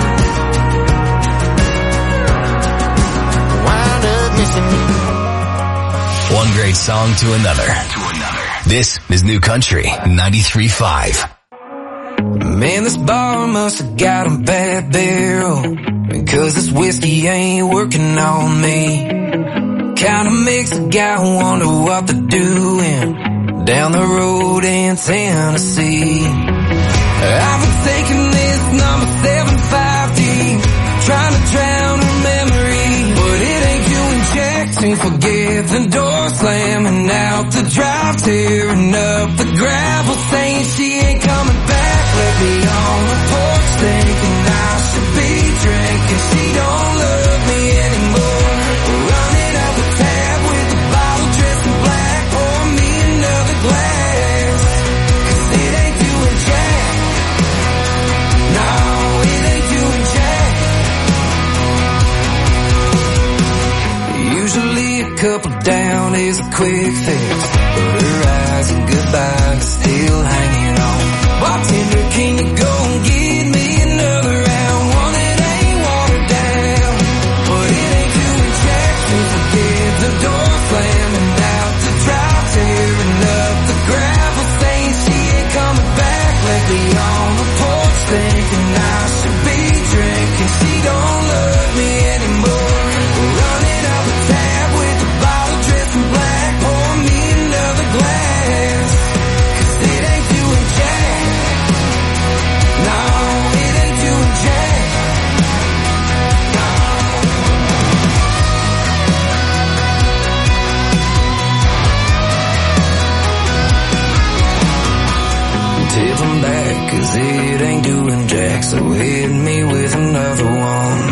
Wind up missing you. One great song to another. This is New Country 93.5. Man, this bar must have got a bad barrel, because this whiskey ain't working on me. Kinda makes a guy wonder what they're doing down the road in Tennessee. I've been thinking this number 750, trying to drown her memory, but it ain't doing jack to forget the door slamming out the drive, tearing up the gravel, saying she ain't coming back. Let me on the porch thinking I should be drinking. She don't love me anymore. Running up a tab with a bottle dressed in black. Pour me another glass, 'cause it ain't doing jack. No, it ain't doing jack. Usually a couple down is a quick fix, but her eyes and goodbye is still hanging on. Bartender, can you go and get me another round? One that ain't watered down, but it ain't doing jack to forget the door slamming out the drive, tearing up the gravel, saying she ain't coming back. Let me on the porch thinking I should be drinking. She don't love me anymore. Running up a tab with a bottle dressed in black. Pour me another glass, 'cause it ain't doing jack. No, it ain't doing jack. Tip 'em back, 'cause it ain't doing jack. So hit me with another one.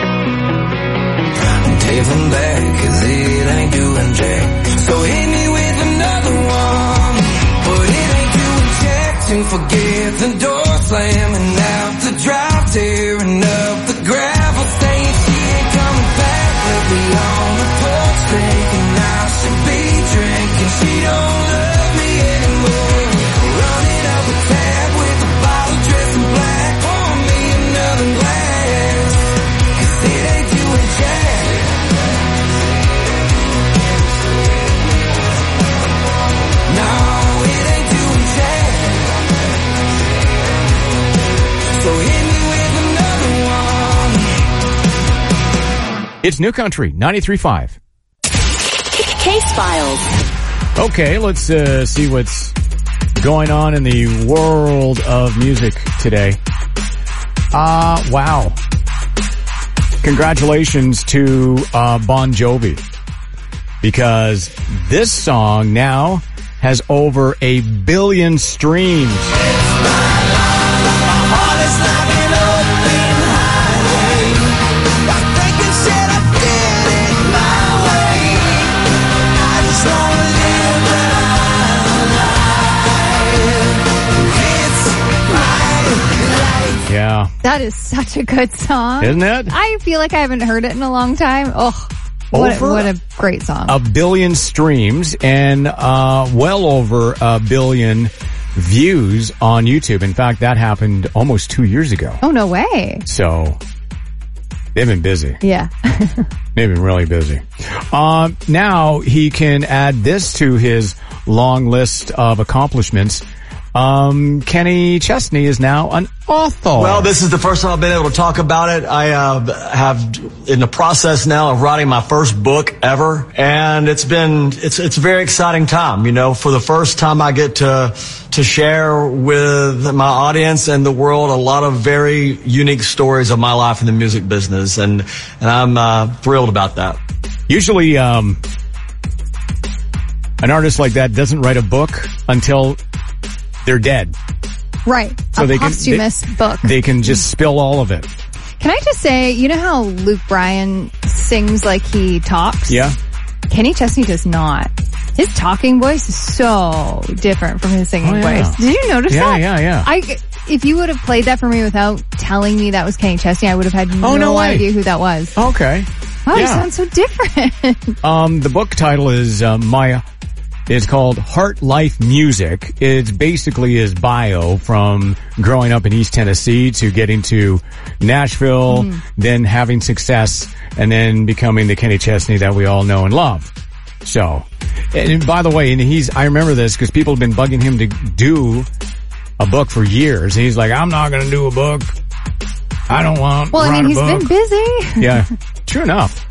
Tip 'em back, 'cause it ain't doing jack. So hit me with another one. But it ain't doing jack to forget the door slamming out the drive, tearing up the gravel, saying she ain't coming back. Let me on the porch thinking I should be drinking. She don't love me anymore. Running up a tab with a bottle dressed in black. Pour me another glass, 'cause it ain't doing jack. No, it ain't doing jack. So hit me with another one. It's New Country 93.5. Case Files. Okay, let's see what's going on in the world of music today. Wow. Congratulations to Bon Jovi, because this song now has over 1 billion streams. Yeah. That is such a good song. Isn't it? I feel like I haven't heard it in a long time. Oh, what a great song. 1 billion streams and well over 1 billion views on YouTube. In fact, that happened almost 2 years ago. Oh, no way. So they've been busy. Yeah. They've been really busy. Now he can add this to his long list of accomplishments. Kenny Chesney is now an author. Well, this is the first time I've been able to talk about it. I have in the process now of writing my first book ever, and it's a very exciting time. You know, for the first time I get to share with my audience and the world a lot of very unique stories of my life in the music business, and I'm thrilled about that. Usually, an artist like that doesn't write a book until they're dead. Right. So a posthumous book. They can just spill all of it. Can I just say, you know how Luke Bryan sings like he talks? Yeah. Kenny Chesney does not. His talking voice is so different from his singing voice. Did you notice that? Yeah. If you would have played that for me without telling me that was Kenny Chesney, I would have had no idea who that was. Okay. Wow, he sounds so different. The book title is It's called Heart Life Music. It's basically his bio from growing up in East Tennessee to getting to Nashville, then having success, and then becoming the Kenny Chesney that we all know and love. So, and by the way, I remember this because people have been bugging him to do a book for years. He's like, I'm not going to do a book. I don't want. Well, I mean, he's been busy. Yeah, true enough.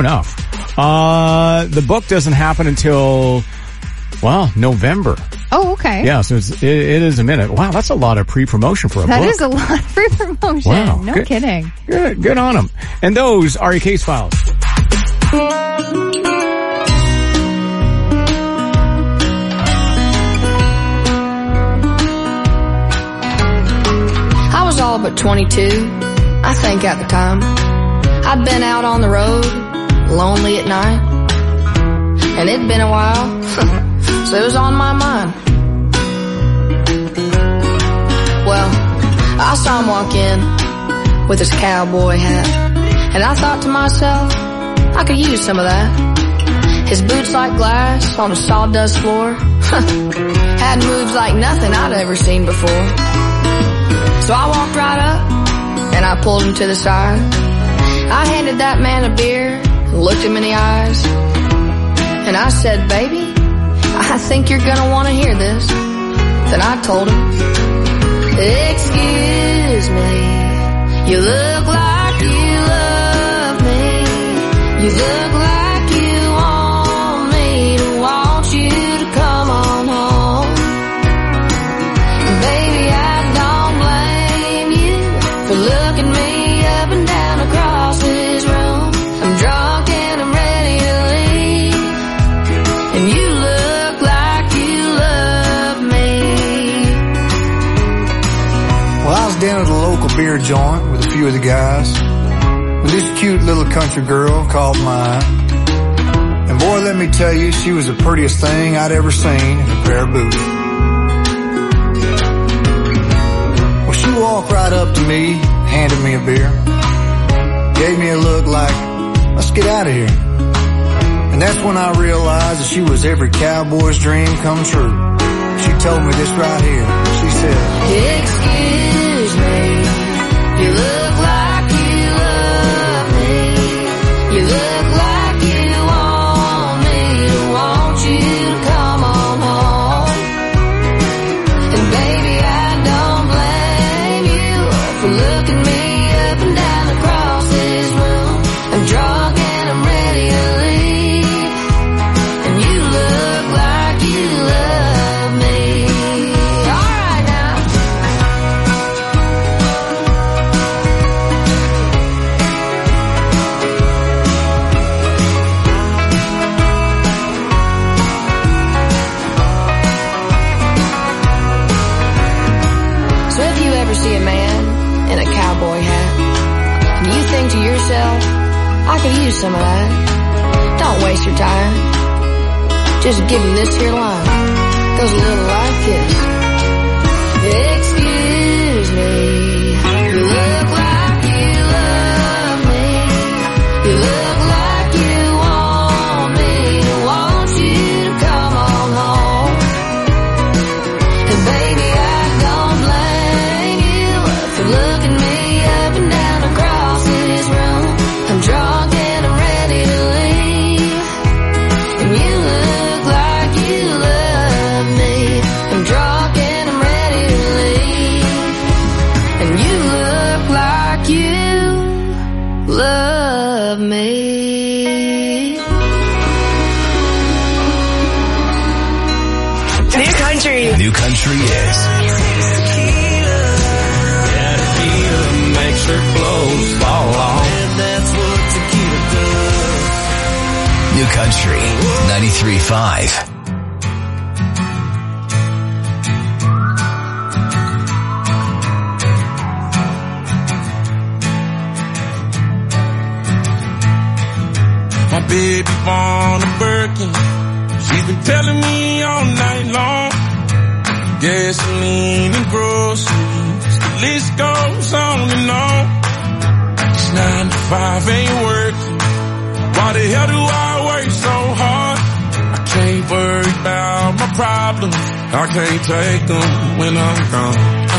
The book doesn't happen until, November. Oh, okay. Yeah, so it is a minute. Wow, that's a lot of pre-promotion for a book. That is a lot of pre-promotion. Wow. No kidding. Good on him. And those are your case files. I was all but 22, I think at the time. I'd been out on the road, lonely at night. And it'd been a while, so it was on my mind. Well, I saw him walk in with his cowboy hat, and I thought to myself, I could use some of that. His boots like glass on a sawdust floor had moves like nothing I'd ever seen before. So I walked right up and I pulled him to the side. I handed that man a beer and looked him in the eyes, and I said, baby, I think you're gonna want to hear this. Then I told him, excuse me, you look like you love me. You look like you want me to want you to come on home. Baby, I don't blame you for looking me up and down across this room. I'm drunk and I'm ready to leave, and you look like you love me. Well, I was down at a local beer joint with a few of the guys, with this cute little country girl called mine. And boy, let me tell you, she was the prettiest thing I'd ever seen in a pair of boots. Well, she walked right up to me, handed me a beer, gave me a look like, let's get out of here. And that's when I realized that she was every cowboy's dream come true. She told me this right here. She said, excuse me, you look like you love me. You look like you want me to want you to come on home. And baby, I don't blame you for looking me up and down across this room. I'm drunk and I'm ready to leave, and you look like you love me. All right now. So if you ever see a man in a cowboy hat, and you think to yourself, I could use some of that, don't waste your time. Just give him this here line. Goes a little like this. Excuse me, you look like you love me. You look like you want me to want you to come on home. And baby, I don't blame you for looking me up and down across this room. I'm drunk and I'm ready to leave, and you look like you love me. I'm drunk Country. New Country is. Yeah, tequila makes her clothes fall off. And that's what tequila does. New Country 93.5. My baby born a Birkin. She's been telling me all night long. Gasoline and groceries, the list goes on and on. This 9 to 5 ain't working. Why the hell do I work so hard? I can't worry about my problems. I can't take them when I'm gone.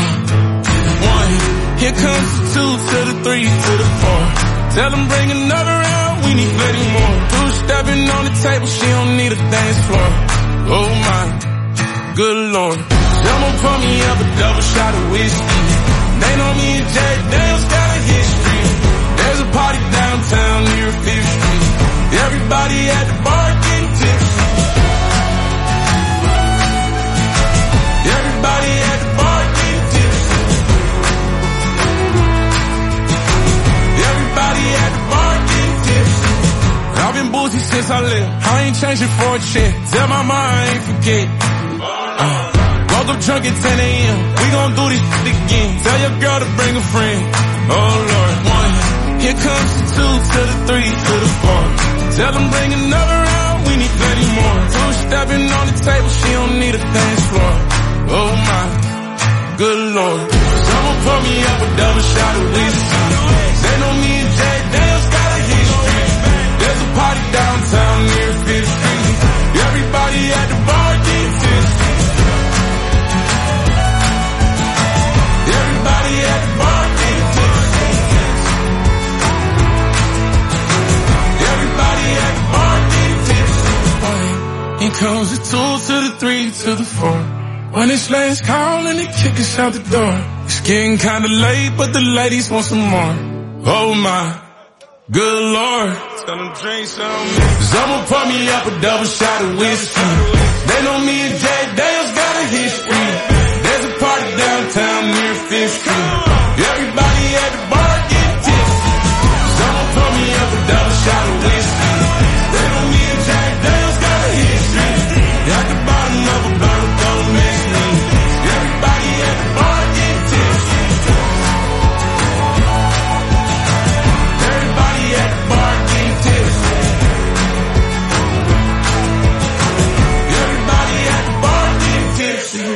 1, here comes the 2 to the 3 to the 4. Tell them bring another round, we need plenty more. 2 stepping on the table, she don't need a dance floor. Oh my, good Lord. Someone pour me up a double shot of whiskey. They know me and Jack Daniels got a history. There's a party downtown near 5th Street. Everybody at the bar getting tipsy. Everybody at the bar getting tipsy. Everybody at the bar getting tipsy. I've been boozy since I left. I ain't changing for a check. Tell my mom I ain't forget. Woke up drunk at 10 a.m. We gon' do this shit again. Tell your girl to bring a friend. Oh Lord. 1, here comes the 2 to the 3 to the 4. Tell them bring another round, we need plenty more. 2 stepping on the table, she don't need a dance floor. Oh my, good Lord. Someone pour me up a double shot of whiskey. They know me and Jack Daniels got a history. There's a party downtown near 5th Street. Everybody at the bar getting tipsy. Everybody at the bar getting tipsy. Everybody at the bar getting tipsy. Here comes the 2 to the 3 to the 4. When it's last call and they kick us out the door. It's getting kinda late, but the ladies want some more. Oh my, good Lord. Tell them drink some. Someone pour me up a double shot of whiskey. They know me and Jack Daniels got a history. There's a party downtown near 5th Street. Everybody at the bar getting tipsy. Someone pour me up a double shot of whiskey. They know me and Jack Daniels got a history. At the bottom of a bottle, don't mess me. Everybody at the bar getting tipsy. Everybody at the bar getting tipsy. Everybody at the bar getting tipsy.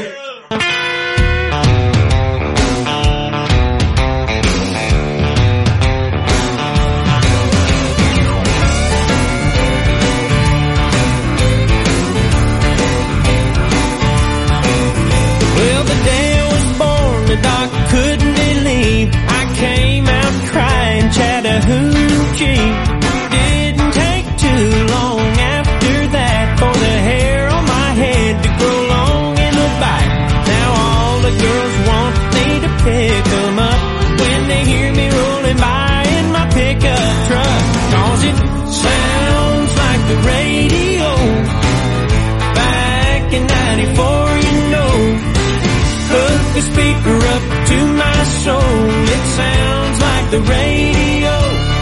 Well, the day I was born, the doctor couldn't believe I came out crying Chattahoochee. Didn't take too long after that for the hair on my head to grow long in the back. Now all the girls want me to pick them up when they hear me rolling by in my pickup truck. 'Cause it sounds like the radio back in 94, you know. Hook the speaker up to my soul. It sounds like the radio.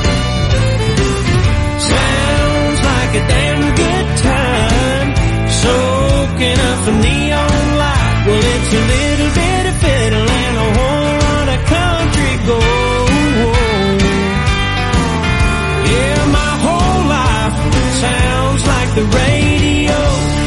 Sounds like a damn good time. Soaking up some neon light. Well, it's a little bit of fiddle and a whole lot of country gold. Yeah, my whole life sounds like the radio.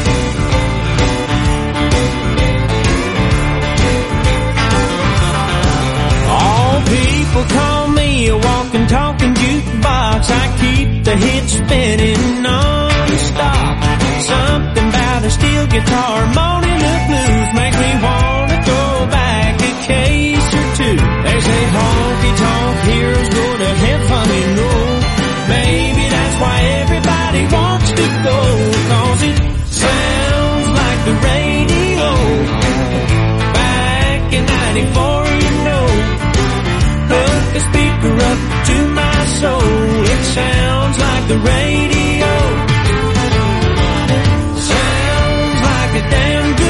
People call me a walking, talking jukebox. I keep the hits spinning non-stop. Something about a steel guitar, moaning the blues, make me wanna go back a case or two. They say honky-tonk heroes go to heaven, you know. Maybe that's why everybody wants to go, 'cause it sounds like the radio. Back in 94, you know. Hook the speaker up to my soul. It sounds like the radio. Sounds like a damn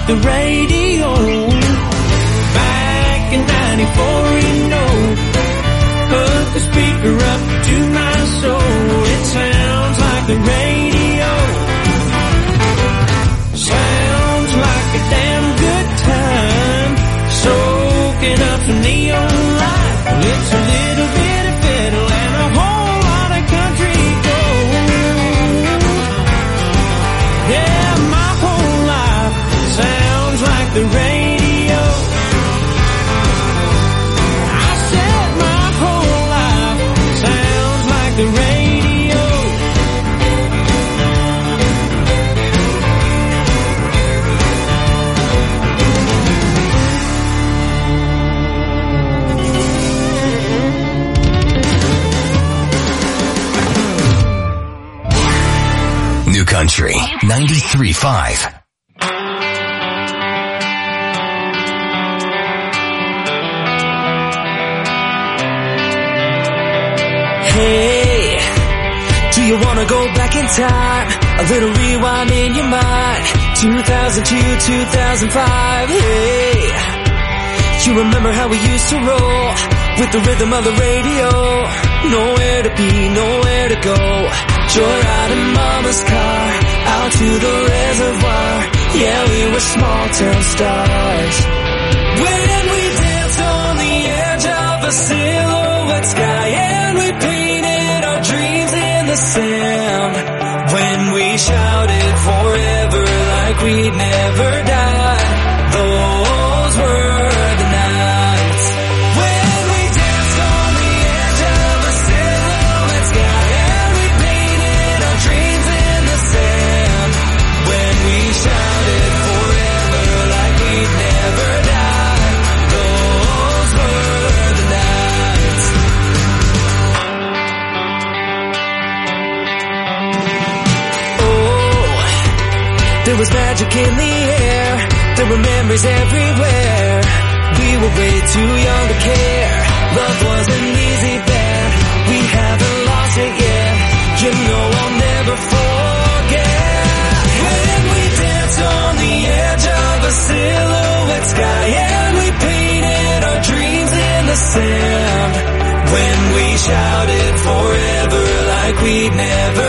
the radio. Back in 94, you know, put the speaker up to my soul. It sounds like the radio. Sounds like a damn good time. Soaking up some neon light. It's a little bit of fiddle and a whole lot of country gold. Yeah, my whole life sounds like the radio. I said my whole life sounds like the radio. New Country 93.5. Hey, do you wanna go back in time? A little rewind in your mind. 2002, 2005. Hey, you remember how we used to roll with the rhythm of the radio? Nowhere to be, nowhere to go. Joyride in mama's car, out to the reservoir. Yeah, we were small town stars. When we danced on the edge of a silhouette sky, and we painted our dreams in the sand. When we shouted forever like we'd never die. Those were the nights. When we danced on the edge of a silhouette sky, and we painted our dreams in the sand. When we shouted forever like we'd never die. Those were the nights. Oh, there was magic in the air. There were memories everywhere. We were way too young to care. Love wasn't easy then. We haven't lost it yet. You know I'll never forget. When we danced on the edge of a silhouette sky, and we painted our dreams in the sand. When we shouted forever like we'd never